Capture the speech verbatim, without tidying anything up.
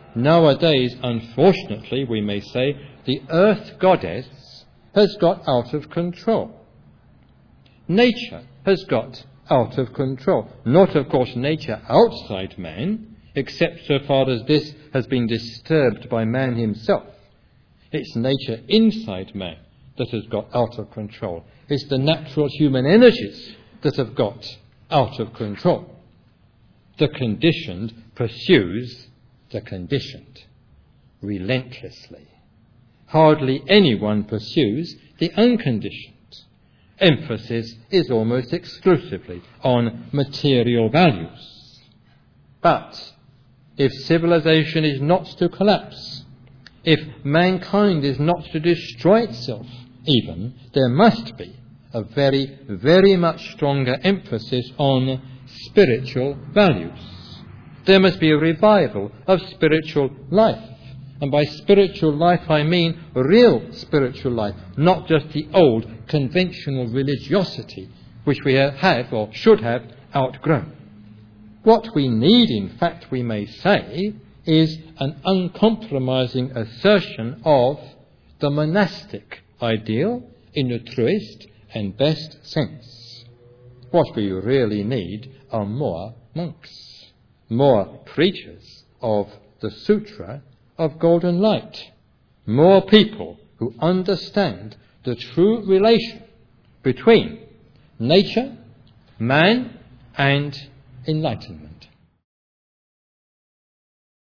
Nowadays, unfortunately, we may say, the earth goddess has got out of control. Nature has got out of control. Not, of course, nature outside man, except so far as this has been disturbed by man himself. It's nature inside man that has got out of control. It's the natural human energies that have got out of control. The conditioned pursues the conditioned relentlessly. Hardly anyone pursues the unconditioned. Emphasis is almost exclusively on material values. But if civilization is not to collapse, if mankind is not to destroy itself even, there must be a very, very much stronger emphasis on spiritual values. There must be a revival of spiritual life. And by spiritual life I mean real spiritual life, not just the old conventional religiosity which we have or should have outgrown. What we need, in fact, we may say, is an uncompromising assertion of the monastic ideal in the truest and best sense. What we really need are more monks, more preachers of the Sutra of golden light, more people who understand the true relation between nature, man, and enlightenment.